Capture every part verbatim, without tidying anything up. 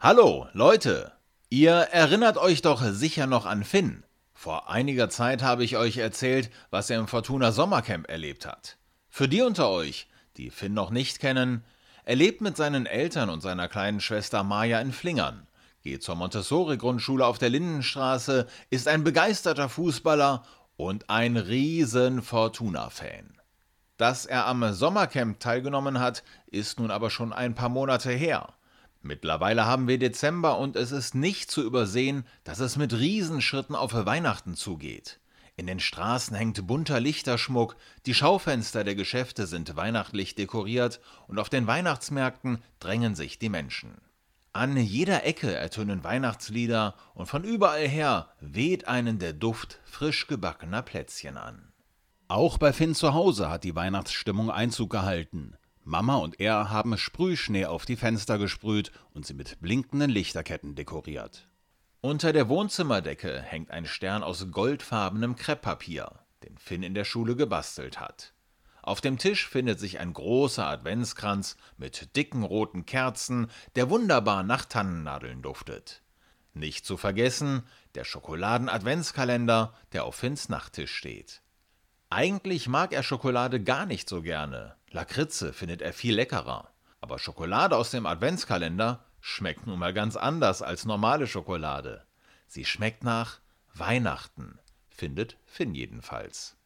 Hallo, Leute! Ihr erinnert euch doch sicher noch an Finn. Vor einiger Zeit habe ich euch erzählt, was er im Fortuna Sommercamp erlebt hat. Für die unter euch, die Finn noch nicht kennen, er lebt mit seinen Eltern und seiner kleinen Schwester Maja in Flingern, geht zur Montessori-Grundschule auf der Lindenstraße, ist ein begeisterter Fußballer und ein riesen Fortuna-Fan. Dass er am Sommercamp teilgenommen hat, ist nun aber schon ein paar Monate her. Mittlerweile haben wir Dezember und es ist nicht zu übersehen, dass es mit Riesenschritten auf Weihnachten zugeht. In den Straßen hängt bunter Lichterschmuck, die Schaufenster der Geschäfte sind weihnachtlich dekoriert und auf den Weihnachtsmärkten drängen sich die Menschen. An jeder Ecke ertönen Weihnachtslieder und von überall her weht einen der Duft frisch gebackener Plätzchen an. Auch bei Finn zu Hause hat die Weihnachtsstimmung Einzug gehalten. Mama und er haben Sprühschnee auf die Fenster gesprüht und sie mit blinkenden Lichterketten dekoriert. Unter der Wohnzimmerdecke hängt ein Stern aus goldfarbenem Krepppapier, den Finn in der Schule gebastelt hat. Auf dem Tisch findet sich ein großer Adventskranz mit dicken roten Kerzen, der wunderbar nach Tannennadeln duftet. Nicht zu vergessen der Schokoladen-Adventskalender, der auf Finns Nachttisch steht. Eigentlich mag er Schokolade gar nicht so gerne. Lakritze findet er viel leckerer. Aber Schokolade aus dem Adventskalender schmeckt nun mal ganz anders als normale Schokolade. Sie schmeckt nach Weihnachten, findet Finn jedenfalls.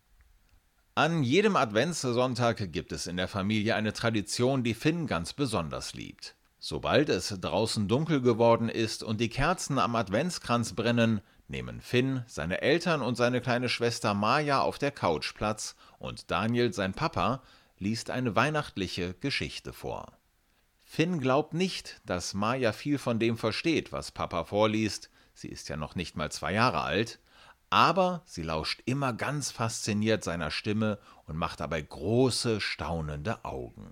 An jedem Adventssonntag gibt es in der Familie eine Tradition, die Finn ganz besonders liebt. Sobald es draußen dunkel geworden ist und die Kerzen am Adventskranz brennen, nehmen Finn, seine Eltern und seine kleine Schwester Maja auf der Couch Platz und Daniel, sein Papa, liest eine weihnachtliche Geschichte vor. Finn glaubt nicht, dass Maja viel von dem versteht, was Papa vorliest, sie ist ja noch nicht mal zwei Jahre alt, aber sie lauscht immer ganz fasziniert seiner Stimme und macht dabei große, staunende Augen.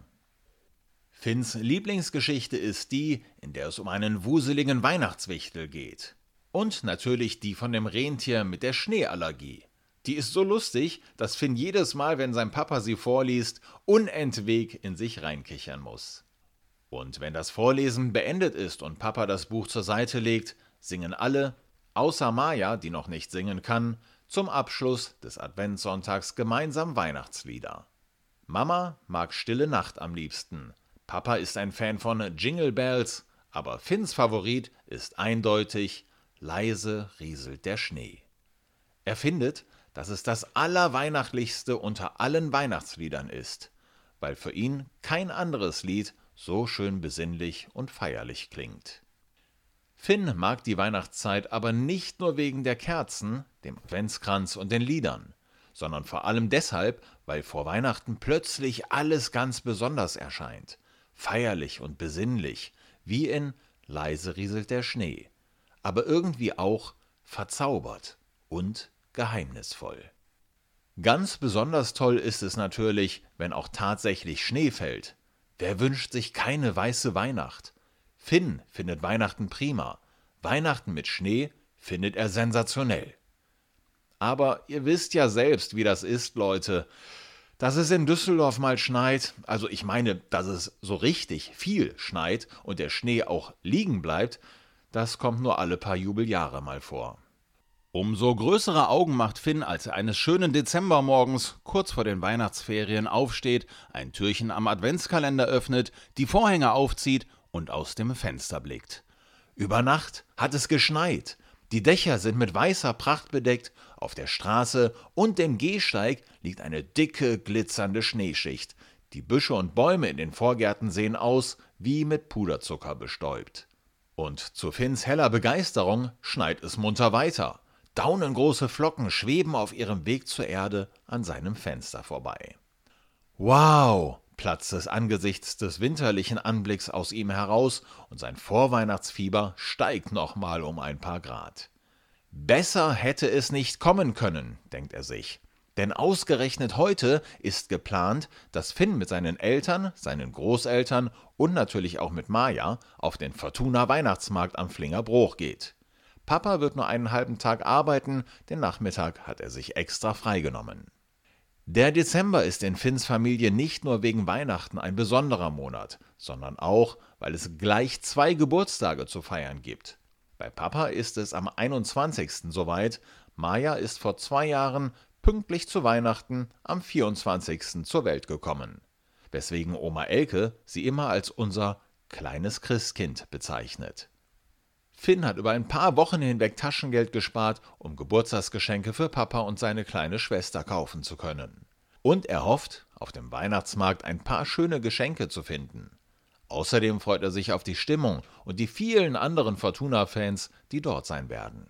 Finns Lieblingsgeschichte ist die, in der es um einen wuseligen Weihnachtswichtel geht. Und natürlich die von dem Rentier mit der Schneeallergie. Die ist so lustig, dass Finn jedes Mal, wenn sein Papa sie vorliest, unentwegt in sich reinkichern muss. Und wenn das Vorlesen beendet ist und Papa das Buch zur Seite legt, singen alle, außer Maja, die noch nicht singen kann, zum Abschluss des Adventssonntags gemeinsam Weihnachtslieder. Mama mag Stille Nacht am liebsten. Papa ist ein Fan von Jingle Bells, aber Finns Favorit ist eindeutig Leise rieselt der Schnee. Er findet, dass es das Allerweihnachtlichste unter allen Weihnachtsliedern ist, weil für ihn kein anderes Lied so schön besinnlich und feierlich klingt. Finn mag die Weihnachtszeit aber nicht nur wegen der Kerzen, dem Adventskranz und den Liedern, sondern vor allem deshalb, weil vor Weihnachten plötzlich alles ganz besonders erscheint, feierlich und besinnlich, wie in Leise rieselt der Schnee, aber irgendwie auch verzaubert und geheimnisvoll. Ganz besonders toll ist es natürlich, wenn auch tatsächlich Schnee fällt. Wer wünscht sich keine weiße Weihnacht? Finn findet Weihnachten prima. Weihnachten mit Schnee findet er sensationell. Aber ihr wisst ja selbst, wie das ist, Leute. Dass es in Düsseldorf mal schneit, also ich meine, dass es so richtig viel schneit und der Schnee auch liegen bleibt, das kommt nur alle paar Jubeljahre mal vor. Umso größere Augen macht Finn, als er eines schönen Dezembermorgens kurz vor den Weihnachtsferien aufsteht, ein Türchen am Adventskalender öffnet, die Vorhänge aufzieht und aus dem Fenster blickt. Über Nacht hat es geschneit. Die Dächer sind mit weißer Pracht bedeckt, auf der Straße und dem Gehsteig liegt eine dicke, glitzernde Schneeschicht. Die Büsche und Bäume in den Vorgärten sehen aus wie mit Puderzucker bestäubt. Und zu Finns heller Begeisterung schneit es munter weiter. Daunengroße Flocken schweben auf ihrem Weg zur Erde an seinem Fenster vorbei. Wow, platzt es angesichts des winterlichen Anblicks aus ihm heraus und sein Vorweihnachtsfieber steigt nochmal um ein paar Grad. Besser hätte es nicht kommen können, denkt er sich. Denn ausgerechnet heute ist geplant, dass Finn mit seinen Eltern, seinen Großeltern und natürlich auch mit Maja auf den Fortuna Weihnachtsmarkt am Flingerbruch geht. Papa wird nur einen halben Tag arbeiten, den Nachmittag hat er sich extra freigenommen. Der Dezember ist in Finns Familie nicht nur wegen Weihnachten ein besonderer Monat, sondern auch, weil es gleich zwei Geburtstage zu feiern gibt. Bei Papa ist es am einundzwanzigsten soweit, Maja ist vor zwei Jahren pünktlich zu Weihnachten am vierundzwanzigsten zur Welt gekommen, weswegen Oma Elke sie immer als unser kleines Christkind bezeichnet. Finn hat über ein paar Wochen hinweg Taschengeld gespart, um Geburtstagsgeschenke für Papa und seine kleine Schwester kaufen zu können. Und er hofft, auf dem Weihnachtsmarkt ein paar schöne Geschenke zu finden. Außerdem freut er sich auf die Stimmung und die vielen anderen Fortuna-Fans, die dort sein werden.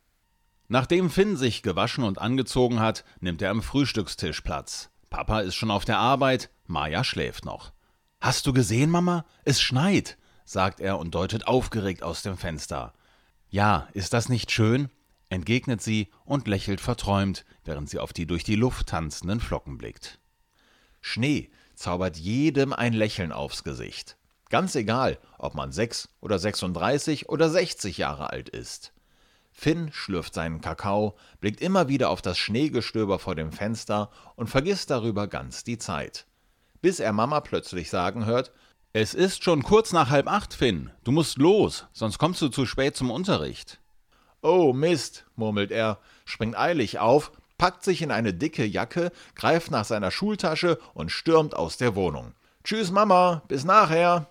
Nachdem Finn sich gewaschen und angezogen hat, nimmt er am Frühstückstisch Platz. Papa ist schon auf der Arbeit, Maja schläft noch. »Hast du gesehen, Mama? Es schneit«, sagt er und deutet aufgeregt aus dem Fenster. »Ja, ist das nicht schön?«, entgegnet sie und lächelt verträumt, während sie auf die durch die Luft tanzenden Flocken blickt. Schnee zaubert jedem ein Lächeln aufs Gesicht. Ganz egal, ob man sechs oder sechsunddreißig oder sechzig Jahre alt ist. Finn schlürft seinen Kakao, blickt immer wieder auf das Schneegestöber vor dem Fenster und vergisst darüber ganz die Zeit. Bis er Mama plötzlich sagen hört: »Es ist schon kurz nach halb acht, Finn. Du musst los, sonst kommst du zu spät zum Unterricht.« »Oh Mist«, murmelt er, springt eilig auf, packt sich in eine dicke Jacke, greift nach seiner Schultasche und stürmt aus der Wohnung. »Tschüss, Mama, bis nachher.«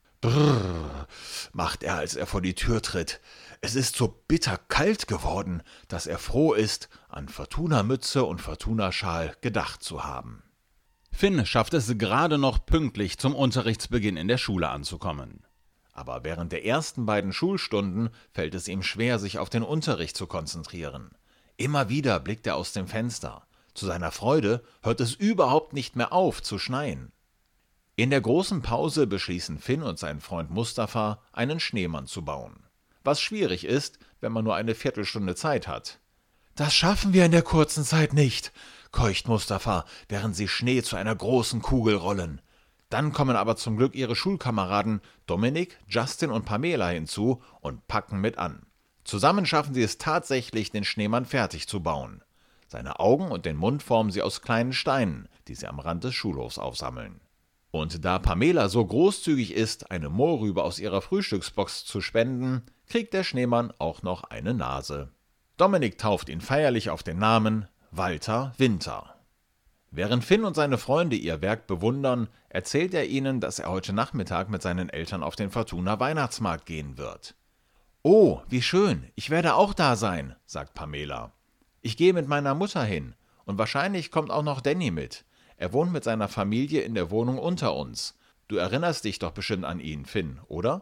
Brrr, macht er, als er vor die Tür tritt. Es ist so bitterkalt geworden, dass er froh ist, an Fortuna-Mütze und Fortuna-Schal gedacht zu haben. Finn schafft es gerade noch pünktlich zum Unterrichtsbeginn in der Schule anzukommen. Aber während der ersten beiden Schulstunden fällt es ihm schwer, sich auf den Unterricht zu konzentrieren. Immer wieder blickt er aus dem Fenster. Zu seiner Freude hört es überhaupt nicht mehr auf zu schneien. In der großen Pause beschließen Finn und sein Freund Mustafa, einen Schneemann zu bauen. Was schwierig ist, wenn man nur eine Viertelstunde Zeit hat. »Das schaffen wir in der kurzen Zeit nicht«, keucht Mustafa, während sie Schnee zu einer großen Kugel rollen. Dann kommen aber zum Glück ihre Schulkameraden Dominik, Justin und Pamela hinzu und packen mit an. Zusammen schaffen sie es tatsächlich, den Schneemann fertig zu bauen. Seine Augen und den Mund formen sie aus kleinen Steinen, die sie am Rand des Schulhofs aufsammeln. Und da Pamela so großzügig ist, eine Mohrrübe aus ihrer Frühstücksbox zu spenden, kriegt der Schneemann auch noch eine Nase. Dominik tauft ihn feierlich auf den Namen Walter Winter. Während Finn und seine Freunde ihr Werk bewundern, erzählt er ihnen, dass er heute Nachmittag mit seinen Eltern auf den Fortuna-Weihnachtsmarkt gehen wird. »Oh, wie schön, ich werde auch da sein«, sagt Pamela. »Ich gehe mit meiner Mutter hin und wahrscheinlich kommt auch noch Danny mit. Er wohnt mit seiner Familie in der Wohnung unter uns. Du erinnerst dich doch bestimmt an ihn, Finn, oder?«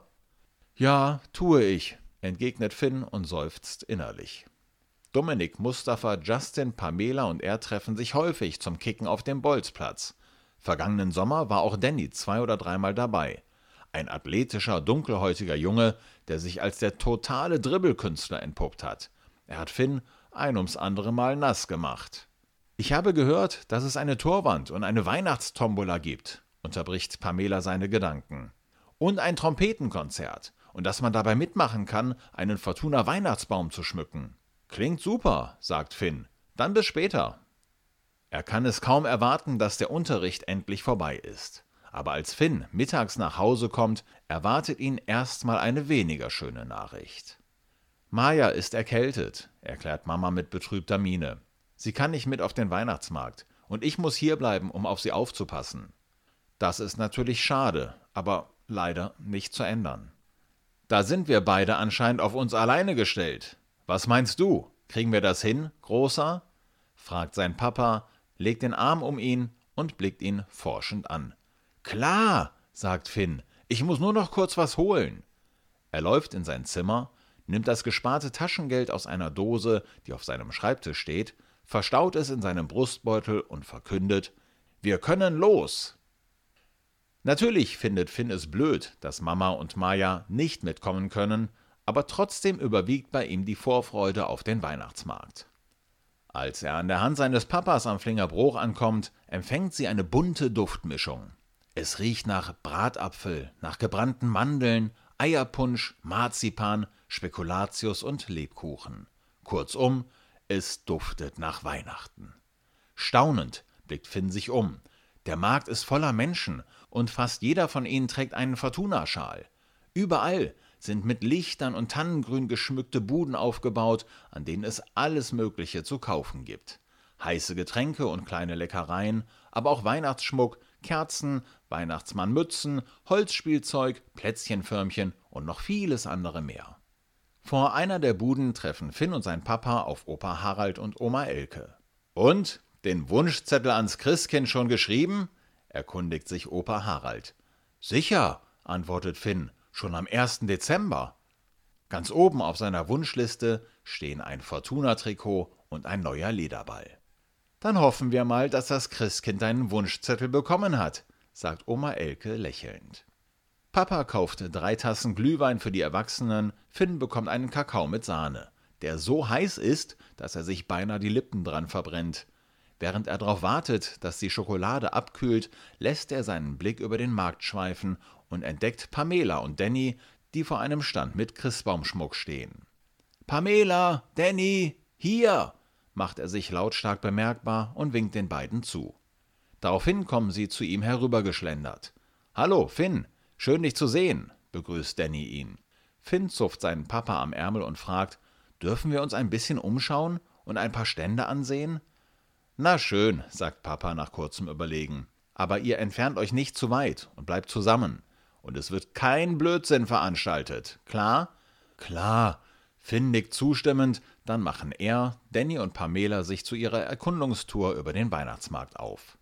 »Ja, tue ich«, entgegnet Finn und seufzt innerlich. Dominik, Mustafa, Justin, Pamela und er treffen sich häufig zum Kicken auf dem Bolzplatz. Vergangenen Sommer war auch Danny zwei- oder dreimal dabei. Ein athletischer, dunkelhäutiger Junge, der sich als der totale Dribbelkünstler entpuppt hat. Er hat Finn ein ums andere Mal nass gemacht. »Ich habe gehört, dass es eine Torwand und eine Weihnachtstombola gibt«, unterbricht Pamela seine Gedanken. »Und ein Trompetenkonzert und dass man dabei mitmachen kann, einen Fortuna-Weihnachtsbaum zu schmücken.« »Klingt super«, sagt Finn. »Dann bis später.« Er kann es kaum erwarten, dass der Unterricht endlich vorbei ist. Aber als Finn mittags nach Hause kommt, erwartet ihn erstmal eine weniger schöne Nachricht. »Maja ist erkältet«, erklärt Mama mit betrübter Miene. »Sie kann nicht mit auf den Weihnachtsmarkt und ich muss hierbleiben, um auf sie aufzupassen.« Das ist natürlich schade, aber leider nicht zu ändern. »Da sind wir beide anscheinend auf uns alleine gestellt. Was meinst du? Kriegen wir das hin, Großer?« fragt sein Papa, legt den Arm um ihn und blickt ihn forschend an. »Klar«, sagt Finn, »ich muss nur noch kurz was holen.« Er läuft in sein Zimmer, nimmt das gesparte Taschengeld aus einer Dose, die auf seinem Schreibtisch steht, verstaut es in seinem Brustbeutel und verkündet: »Wir können los!« Natürlich findet Finn es blöd, dass Mama und Maja nicht mitkommen können, aber trotzdem überwiegt bei ihm die Vorfreude auf den Weihnachtsmarkt. Als er an der Hand seines Papas am Flingerbruch ankommt, empfängt sie eine bunte Duftmischung. Es riecht nach Bratapfel, nach gebrannten Mandeln, Eierpunsch, Marzipan, Spekulatius und Lebkuchen. Kurzum, es duftet nach Weihnachten. Staunend blickt Finn sich um. Der Markt ist voller Menschen und fast jeder von ihnen trägt einen Fortuna-Schal. Überall sind mit Lichtern und Tannengrün geschmückte Buden aufgebaut, an denen es alles Mögliche zu kaufen gibt. Heiße Getränke und kleine Leckereien, aber auch Weihnachtsschmuck, Kerzen, Weihnachtsmannmützen, Holzspielzeug, Plätzchenförmchen und noch vieles andere mehr. Vor einer der Buden treffen Finn und sein Papa auf Opa Harald und Oma Elke. »Und, den Wunschzettel ans Christkind schon geschrieben?« erkundigt sich Opa Harald. »Sicher«, antwortet Finn, »schon am ersten Dezember.« Ganz oben auf seiner Wunschliste stehen ein Fortuna-Trikot und ein neuer Lederball. »Dann hoffen wir mal, dass das Christkind deinen Wunschzettel bekommen hat«, sagt Oma Elke lächelnd. Papa kauft drei Tassen Glühwein für die Erwachsenen, Finn bekommt einen Kakao mit Sahne, der so heiß ist, dass er sich beinahe die Lippen dran verbrennt. Während er darauf wartet, dass die Schokolade abkühlt, lässt er seinen Blick über den Markt schweifen und entdeckt Pamela und Danny, die vor einem Stand mit Christbaumschmuck stehen. »Pamela, Danny, hier!« macht er sich lautstark bemerkbar und winkt den beiden zu. Daraufhin kommen sie zu ihm herübergeschlendert. »Hallo, Finn, schön dich zu sehen«, begrüßt Danny ihn. Finn zupft seinen Papa am Ärmel und fragt, »Dürfen wir uns ein bisschen umschauen und ein paar Stände ansehen?« »Na schön«, sagt Papa nach kurzem Überlegen, »aber ihr entfernt euch nicht zu weit und bleibt zusammen. Und es wird kein Blödsinn veranstaltet, klar?« »Klar«, Finn nickt zustimmend, dann machen er, Danny und Pamela sich zu ihrer Erkundungstour über den Weihnachtsmarkt auf.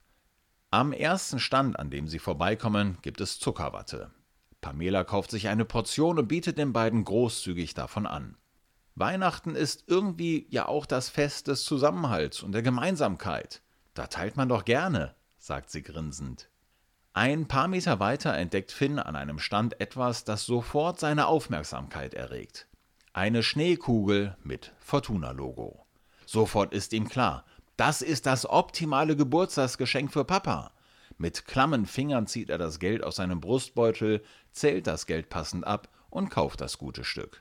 Am ersten Stand, an dem sie vorbeikommen, gibt es Zuckerwatte. Pamela kauft sich eine Portion und bietet den beiden großzügig davon an. Weihnachten ist irgendwie ja auch das Fest des Zusammenhalts und der Gemeinsamkeit. Da teilt man doch gerne, sagt sie grinsend. Ein paar Meter weiter entdeckt Finn an einem Stand etwas, das sofort seine Aufmerksamkeit erregt. Eine Schneekugel mit Fortuna-Logo. Sofort ist ihm klar, das ist das optimale Geburtstagsgeschenk für Papa. Mit klammen Fingern zieht er das Geld aus seinem Brustbeutel, zählt das Geld passend ab und kauft das gute Stück.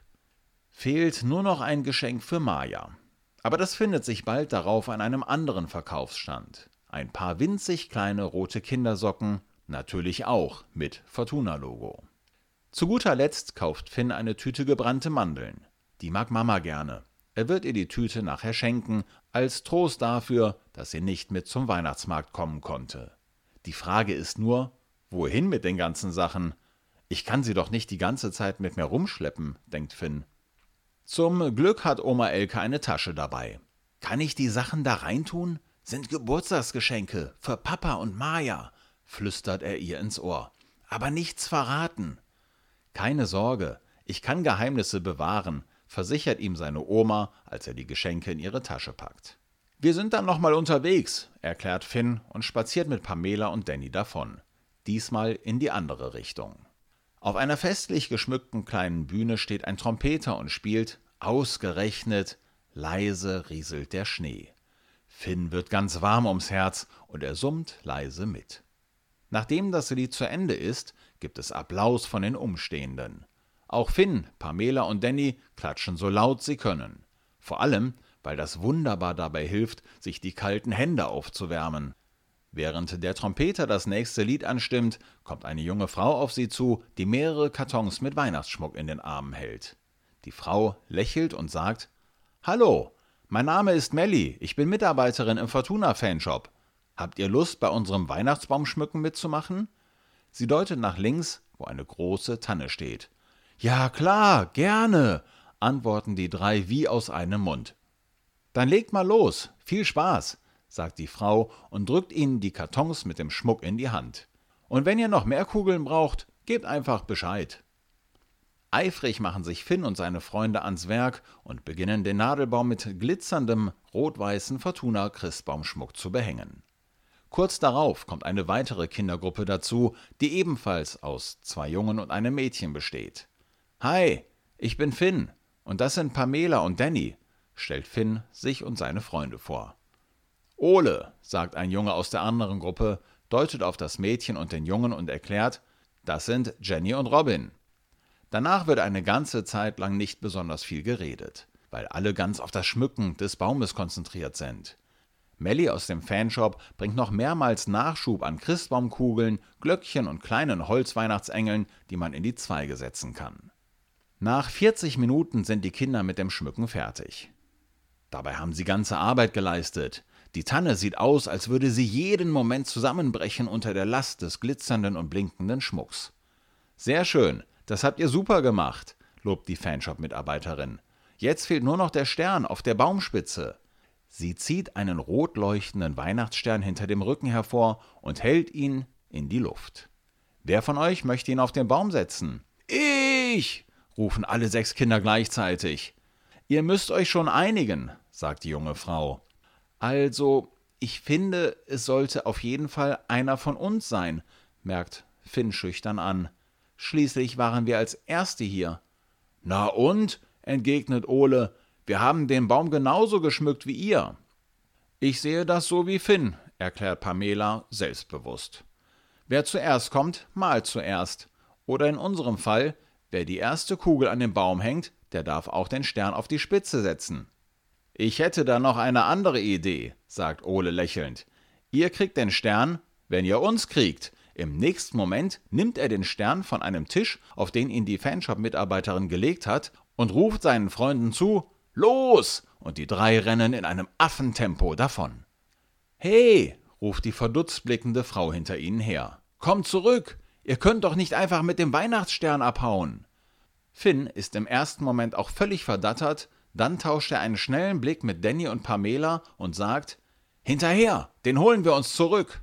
Fehlt nur noch ein Geschenk für Maja. Aber das findet sich bald darauf an einem anderen Verkaufsstand. Ein paar winzig kleine rote Kindersocken, natürlich auch mit Fortuna-Logo. Zu guter Letzt kauft Finn eine Tüte gebrannte Mandeln. Die mag Mama gerne. Er wird ihr die Tüte nachher schenken, als Trost dafür, dass sie nicht mit zum Weihnachtsmarkt kommen konnte. Die Frage ist nur, wohin mit den ganzen Sachen? Ich kann sie doch nicht die ganze Zeit mit mir rumschleppen, denkt Finn. Zum Glück hat Oma Elke eine Tasche dabei. Kann ich die Sachen da reintun? Sind Geburtstagsgeschenke für Papa und Maja, flüstert er ihr ins Ohr. Aber nichts verraten. Keine Sorge, ich kann Geheimnisse bewahren, versichert ihm seine Oma, als er die Geschenke in ihre Tasche packt. Wir sind dann nochmal unterwegs, erklärt Finn und spaziert mit Pamela und Danny davon. Diesmal in die andere Richtung. Auf einer festlich geschmückten kleinen Bühne steht ein Trompeter und spielt, ausgerechnet, leise rieselt der Schnee. Finn wird ganz warm ums Herz und er summt leise mit. Nachdem das Lied zu Ende ist, gibt es Applaus von den Umstehenden. Auch Finn, Pamela und Danny klatschen so laut sie können. Vor allem, weil das wunderbar dabei hilft, sich die kalten Hände aufzuwärmen. Während der Trompeter das nächste Lied anstimmt, kommt eine junge Frau auf sie zu, die mehrere Kartons mit Weihnachtsschmuck in den Armen hält. Die Frau lächelt und sagt, »Hallo, mein Name ist Melli, ich bin Mitarbeiterin im Fortuna-Fanshop. Habt ihr Lust, bei unserem Weihnachtsbaumschmücken mitzumachen?« Sie deutet nach links, wo eine große Tanne steht. »Ja klar, gerne«, antworten die drei wie aus einem Mund. »Dann legt mal los, viel Spaß«, sagt die Frau und drückt ihnen die Kartons mit dem Schmuck in die Hand. »Und wenn ihr noch mehr Kugeln braucht, gebt einfach Bescheid.« Eifrig machen sich Finn und seine Freunde ans Werk und beginnen den Nadelbaum mit glitzerndem rot-weißen Fortuna-Christbaumschmuck zu behängen. Kurz darauf kommt eine weitere Kindergruppe dazu, die ebenfalls aus zwei Jungen und einem Mädchen besteht. »Hi, ich bin Finn und das sind Pamela und Danny«, stellt Finn sich und seine Freunde vor. »Ole«, sagt ein Junge aus der anderen Gruppe, deutet auf das Mädchen und den Jungen und erklärt, das sind Jenny und Robin. Danach wird eine ganze Zeit lang nicht besonders viel geredet, weil alle ganz auf das Schmücken des Baumes konzentriert sind. Melli aus dem Fanshop bringt noch mehrmals Nachschub an Christbaumkugeln, Glöckchen und kleinen Holzweihnachtsengeln, die man in die Zweige setzen kann. Nach vierzig Minuten sind die Kinder mit dem Schmücken fertig. Dabei haben sie ganze Arbeit geleistet. Die Tanne sieht aus, als würde sie jeden Moment zusammenbrechen unter der Last des glitzernden und blinkenden Schmucks. Sehr schön, das habt ihr super gemacht, lobt die Fanshop-Mitarbeiterin. Jetzt fehlt nur noch der Stern auf der Baumspitze. Sie zieht einen rot leuchtenden Weihnachtsstern hinter dem Rücken hervor und hält ihn in die Luft. Wer von euch möchte ihn auf den Baum setzen? Ich! Rufen alle sechs Kinder gleichzeitig. Ihr müsst euch schon einigen, sagt die junge Frau. Also, ich finde, es sollte auf jeden Fall einer von uns sein, merkt Finn schüchtern an. Schließlich waren wir als Erste hier. Na und? Entgegnet Ole. Wir haben den Baum genauso geschmückt wie ihr. Ich sehe das so wie Finn, erklärt Pamela selbstbewusst. Wer zuerst kommt, malt zuerst. Oder in unserem Fall, wer die erste Kugel an den Baum hängt, der darf auch den Stern auf die Spitze setzen. Ich hätte da noch eine andere Idee, sagt Ole lächelnd. Ihr kriegt den Stern, wenn ihr uns kriegt. Im nächsten Moment nimmt er den Stern von einem Tisch, auf den ihn die Fanshop-Mitarbeiterin gelegt hat, und ruft seinen Freunden zu, »Los!« Und die drei rennen in einem Affentempo davon. »Hey«, ruft die verdutzt blickende Frau hinter ihnen her, »kommt zurück! Ihr könnt doch nicht einfach mit dem Weihnachtsstern abhauen!« Finn ist im ersten Moment auch völlig verdattert, dann tauscht er einen schnellen Blick mit Danny und Pamela und sagt, »Hinterher, den holen wir uns zurück!«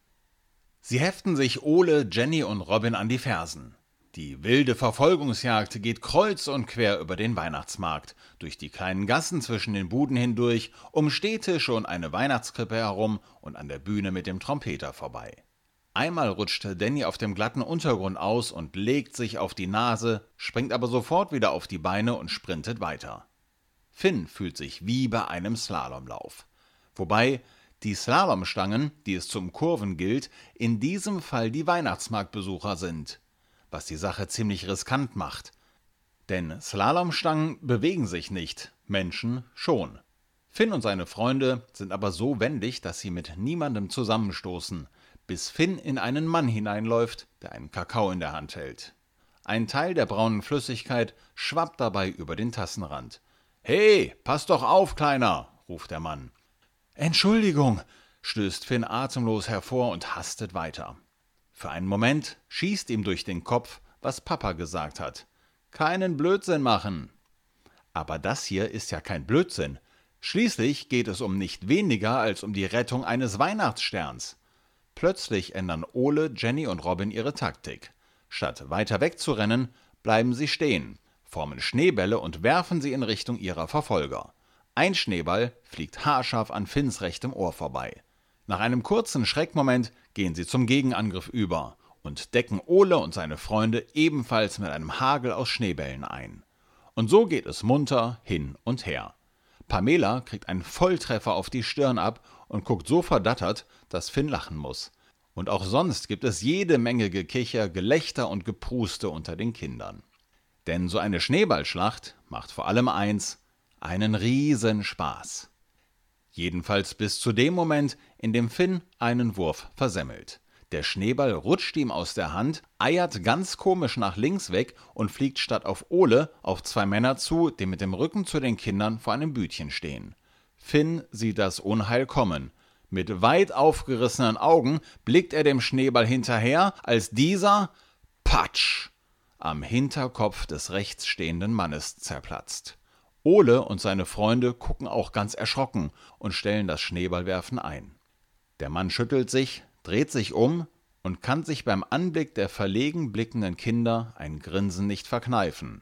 Sie heften sich Ole, Jenny und Robin an die Fersen. Die wilde Verfolgungsjagd geht kreuz und quer über den Weihnachtsmarkt, durch die kleinen Gassen zwischen den Buden hindurch, um Stehtische und eine Weihnachtskrippe herum und an der Bühne mit dem Trompeter vorbei. Einmal rutscht Danny auf dem glatten Untergrund aus und legt sich auf die Nase, springt aber sofort wieder auf die Beine und sprintet weiter. Finn fühlt sich wie bei einem Slalomlauf. Wobei die Slalomstangen, die es zum Kurven gilt, in diesem Fall die Weihnachtsmarktbesucher sind, was die Sache ziemlich riskant macht. Denn Slalomstangen bewegen sich nicht, Menschen schon. Finn und seine Freunde sind aber so wendig, dass sie mit niemandem zusammenstoßen, bis Finn in einen Mann hineinläuft, der einen Kakao in der Hand hält. Ein Teil der braunen Flüssigkeit schwappt dabei über den Tassenrand. »Hey, pass doch auf, Kleiner«, ruft der Mann. »Entschuldigung«, stößt Finn atemlos hervor und hastet weiter. Für einen Moment schießt ihm durch den Kopf, was Papa gesagt hat. »Keinen Blödsinn machen!« Aber das hier ist ja kein Blödsinn. Schließlich geht es um nicht weniger als um die Rettung eines Weihnachtssterns. Plötzlich ändern Ole, Jenny und Robin ihre Taktik. Statt weiter wegzurennen, bleiben sie stehen, formen Schneebälle und werfen sie in Richtung ihrer Verfolger. Ein Schneeball fliegt haarscharf an Finns rechtem Ohr vorbei. Nach einem kurzen Schreckmoment gehen sie zum Gegenangriff über und decken Ole und seine Freunde ebenfalls mit einem Hagel aus Schneebällen ein. Und so geht es munter hin und her. Pamela kriegt einen Volltreffer auf die Stirn ab und guckt so verdattert, dass Finn lachen muss. Und auch sonst gibt es jede Menge Gekicher, Gelächter und Gepruste unter den Kindern. Denn so eine Schneeballschlacht macht vor allem eins, einen riesen Spaß. Jedenfalls bis zu dem Moment, in dem Finn einen Wurf versemmelt. Der Schneeball rutscht ihm aus der Hand, eiert ganz komisch nach links weg und fliegt statt auf Ole auf zwei Männer zu, die mit dem Rücken zu den Kindern vor einem Bütchen stehen. Finn sieht das Unheil kommen. Mit weit aufgerissenen Augen blickt er dem Schneeball hinterher, als dieser, patsch, am Hinterkopf des rechts stehenden Mannes zerplatzt. Ole und seine Freunde gucken auch ganz erschrocken und stellen das Schneeballwerfen ein. Der Mann schüttelt sich, dreht sich um und kann sich beim Anblick der verlegen blickenden Kinder ein Grinsen nicht verkneifen.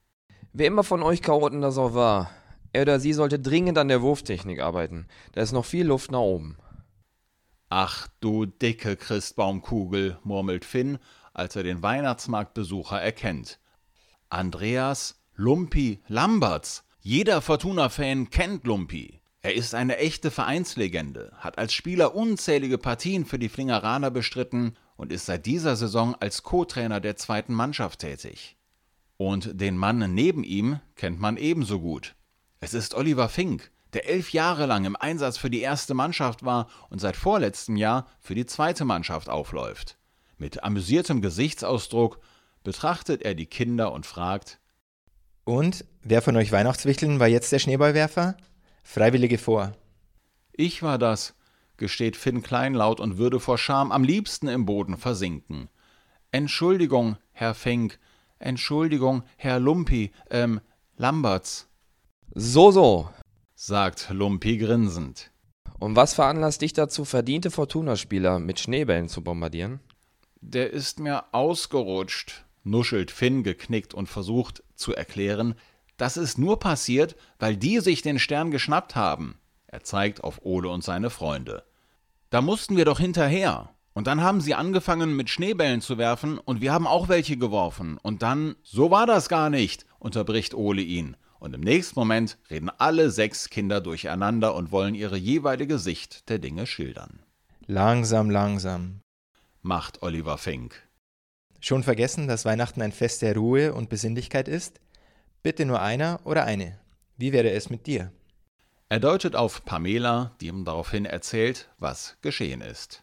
Wer immer von euch Chaoten das auch war, er oder sie sollte dringend an der Wurftechnik arbeiten. Da ist noch viel Luft nach oben. »Ach du dicke Christbaumkugel«, murmelt Finn, als er den Weihnachtsmarktbesucher erkennt. »Andreas Lumpi Lambertz. Jeder Fortuna-Fan kennt Lumpi. Er ist eine echte Vereinslegende, hat als Spieler unzählige Partien für die Flingeraner bestritten und ist seit dieser Saison als Co-Trainer der zweiten Mannschaft tätig. Und den Mann neben ihm kennt man ebenso gut. Es ist Oliver Fink, der elf Jahre lang im Einsatz für die erste Mannschaft war und seit vorletztem Jahr für die zweite Mannschaft aufläuft. Mit amüsiertem Gesichtsausdruck betrachtet er die Kinder und fragt: Und, wer von euch Weihnachtswichteln war jetzt der Schneeballwerfer? Freiwillige vor. Ich war das, gesteht Finn kleinlaut und würde vor Scham am liebsten im Boden versinken. Entschuldigung, Herr Fink, Entschuldigung, Herr Lumpi, ähm, Lamberts, So, so. sagt Lumpi grinsend. Und was veranlasst dich dazu, verdiente Fortuna-Spieler mit Schneebällen zu bombardieren? Der ist mir ausgerutscht, nuschelt Finn geknickt und versucht zu erklären, das ist nur passiert, weil die sich den Stern geschnappt haben. Er zeigt auf Ole und seine Freunde. Da mussten wir doch hinterher. Und dann haben sie angefangen mit Schneebällen zu werfen und wir haben auch welche geworfen. Und dann, so war das gar nicht, unterbricht Ole ihn. Und im nächsten Moment reden alle sechs Kinder durcheinander und wollen ihre jeweilige Sicht der Dinge schildern. Langsam, langsam. Macht Oliver Fink. Schon vergessen, dass Weihnachten ein Fest der Ruhe und Besinnlichkeit ist? Bitte nur einer oder eine. Wie wäre es mit dir? Er deutet auf Pamela, die ihm daraufhin erzählt, was geschehen ist.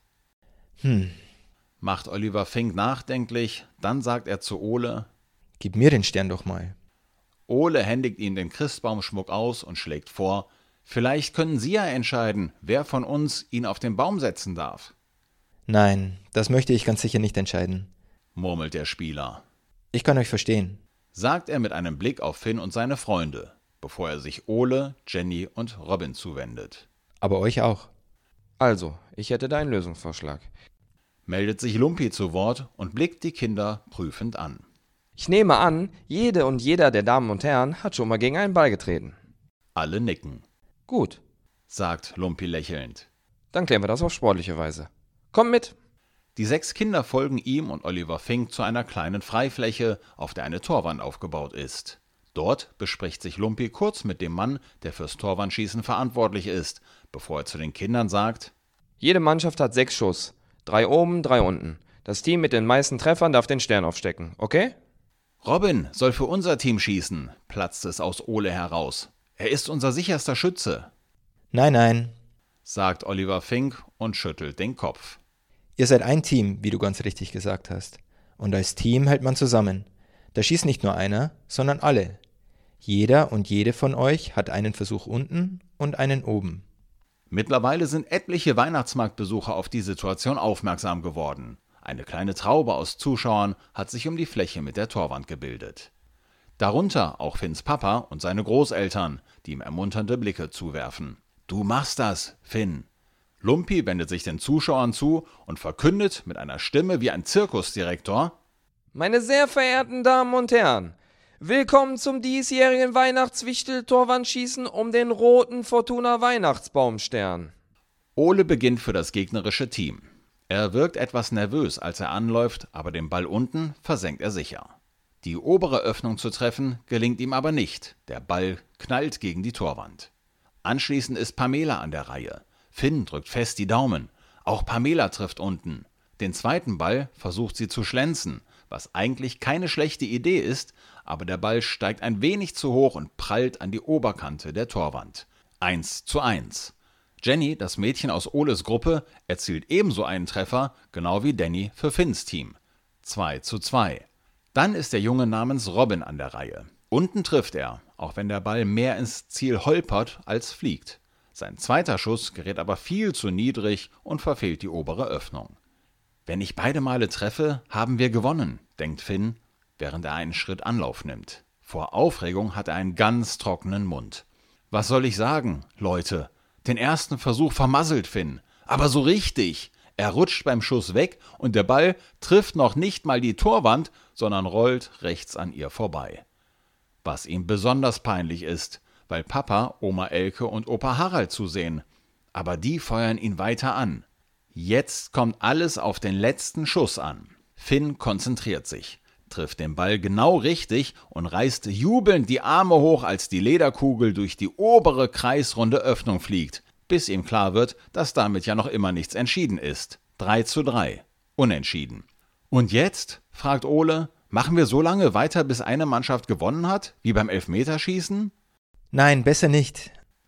Hm, Macht Oliver Fink nachdenklich, dann sagt er zu Ole: gib mir den Stern doch mal. Ole händigt ihm den Christbaumschmuck aus und schlägt vor, vielleicht können Sie ja entscheiden, wer von uns ihn auf den Baum setzen darf, Nein, das möchte ich ganz sicher nicht entscheiden. murmelt der Spieler. Ich kann euch verstehen. Sagt er mit einem Blick auf Finn und seine Freunde, bevor er sich Ole, Jenny und Robin zuwendet. Aber euch auch. Also, ich hätte da einen Lösungsvorschlag. Meldet sich Lumpi zu Wort und blickt die Kinder prüfend an. Ich nehme an, jede und jeder der Damen und Herren hat schon mal gegen einen Ball getreten. Alle nicken, Gut, sagt Lumpi lächelnd. dann klären wir das auf sportliche Weise. Komm mit! Die sechs Kinder folgen ihm und Oliver Fink zu einer kleinen Freifläche, auf der eine Torwand aufgebaut ist. Dort bespricht sich Lumpi kurz mit dem Mann, der fürs Torwandschießen verantwortlich ist, bevor er zu den Kindern sagt: Jede Mannschaft hat sechs Schuss. Drei oben, drei unten. Das Team mit den meisten Treffern darf den Stern aufstecken, okay? Robin soll für unser Team schießen, platzt es aus Ole heraus. Er ist unser sicherster Schütze, Nein, nein. sagt Oliver Fink und schüttelt den Kopf. Ihr seid ein Team, wie du ganz richtig gesagt hast. Und als Team hält man zusammen. Da schießt nicht nur einer, sondern alle. Jeder und jede von euch hat einen Versuch unten und einen oben. Mittlerweile sind etliche Weihnachtsmarktbesucher auf die Situation aufmerksam geworden. Eine kleine Traube aus Zuschauern hat sich um die Fläche mit der Torwand gebildet. Darunter auch Finns Papa und seine Großeltern, die ihm ermunternde Blicke zuwerfen. »Du machst das, Finn!« Lumpi wendet sich den Zuschauern zu und verkündet mit einer Stimme wie ein Zirkusdirektor: Meine sehr verehrten Damen und Herren, willkommen zum diesjährigen Weihnachtswichtel-Torwandschießen um den roten Fortuna-Weihnachtsbaumstern. Ole beginnt für das gegnerische Team. Er wirkt etwas nervös, als er anläuft, aber den Ball unten versenkt er sicher. Die obere Öffnung zu treffen, gelingt ihm aber nicht. Der Ball knallt gegen die Torwand. Anschließend ist Pamela an der Reihe. Finn drückt fest die Daumen. Auch Pamela trifft unten. Den zweiten Ball versucht sie zu schlänzen, was eigentlich keine schlechte Idee ist, aber der Ball steigt ein wenig zu hoch und prallt an die Oberkante der Torwand. Eins zu eins. Jenny, das Mädchen aus Oles Gruppe, erzielt ebenso einen Treffer, genau wie Danny für Finns Team. Zwei zu zwei. Dann ist der Junge namens Robin an der Reihe. Unten trifft er, auch wenn der Ball mehr ins Ziel holpert als fliegt. Sein zweiter Schuss gerät aber viel zu niedrig und verfehlt die obere Öffnung. Wenn ich beide Male treffe, haben wir gewonnen, denkt Finn, während er einen Schritt Anlauf nimmt. Vor Aufregung hat er einen ganz trockenen Mund. Was soll ich sagen, Leute? Den ersten Versuch vermasselt Finn, aber so richtig. Er rutscht beim Schuss weg und der Ball trifft noch nicht mal die Torwand, sondern rollt rechts an ihr vorbei. Was ihm besonders peinlich ist, weil Papa, Oma Elke und Opa Harald zusehen. Aber die feuern ihn weiter an. Jetzt kommt alles auf den letzten Schuss an. Finn konzentriert sich, trifft den Ball genau richtig und reißt jubelnd die Arme hoch, als die Lederkugel durch die obere kreisrunde Öffnung fliegt, bis ihm klar wird, dass damit ja noch immer nichts entschieden ist. drei zu drei. Unentschieden. Und jetzt, fragt Ole, machen wir so lange weiter, bis eine Mannschaft gewonnen hat, wie beim Elfmeterschießen? Nein, besser nicht,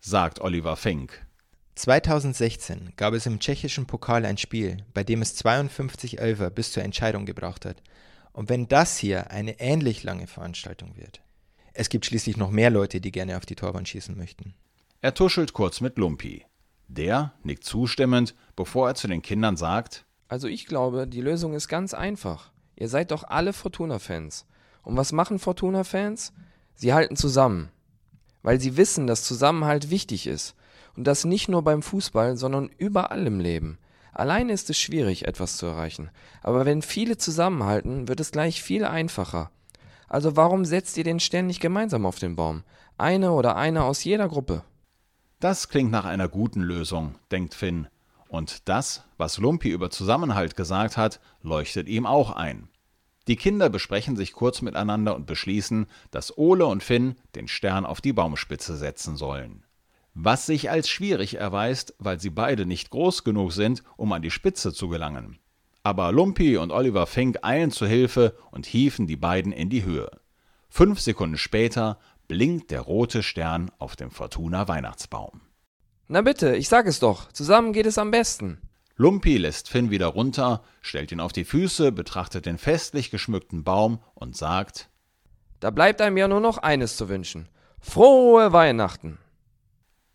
sagt Oliver Fink. zweitausendsechzehn gab es im tschechischen Pokal ein Spiel, bei dem es zweiundfünfzig Elfer bis zur Entscheidung gebraucht hat. Und wenn das hier eine ähnlich lange Veranstaltung wird. Es gibt schließlich noch mehr Leute, die gerne auf die Torwand schießen möchten. Er tuschelt kurz mit Lumpi. Der nickt zustimmend, bevor er zu den Kindern sagt: Also ich glaube, die Lösung ist ganz einfach. Ihr seid doch alle Fortuna-Fans. Und was machen Fortuna-Fans? Sie halten zusammen. Weil sie wissen, dass Zusammenhalt wichtig ist. Und das nicht nur beim Fußball, sondern überall im Leben. Alleine ist es schwierig, etwas zu erreichen. Aber wenn viele zusammenhalten, wird es gleich viel einfacher. Also warum setzt ihr den Stern nicht gemeinsam auf den Baum? Eine oder einer aus jeder Gruppe. Das klingt nach einer guten Lösung, denkt Finn. Und das, was Lumpi über Zusammenhalt gesagt hat, leuchtet ihm auch ein. Die Kinder besprechen sich kurz miteinander und beschließen, dass Ole und Finn den Stern auf die Baumspitze setzen sollen. Was sich als schwierig erweist, weil sie beide nicht groß genug sind, um an die Spitze zu gelangen. Aber Lumpi und Oliver Fink eilen zu Hilfe und hieven die beiden in die Höhe. Fünf Sekunden später blinkt der rote Stern auf dem Fortuna-Weihnachtsbaum. Na bitte, ich sag es doch, zusammen geht es am besten. Lumpi lässt Finn wieder runter, stellt ihn auf die Füße, betrachtet den festlich geschmückten Baum und sagt: Da bleibt einem ja nur noch eines zu wünschen. Frohe Weihnachten!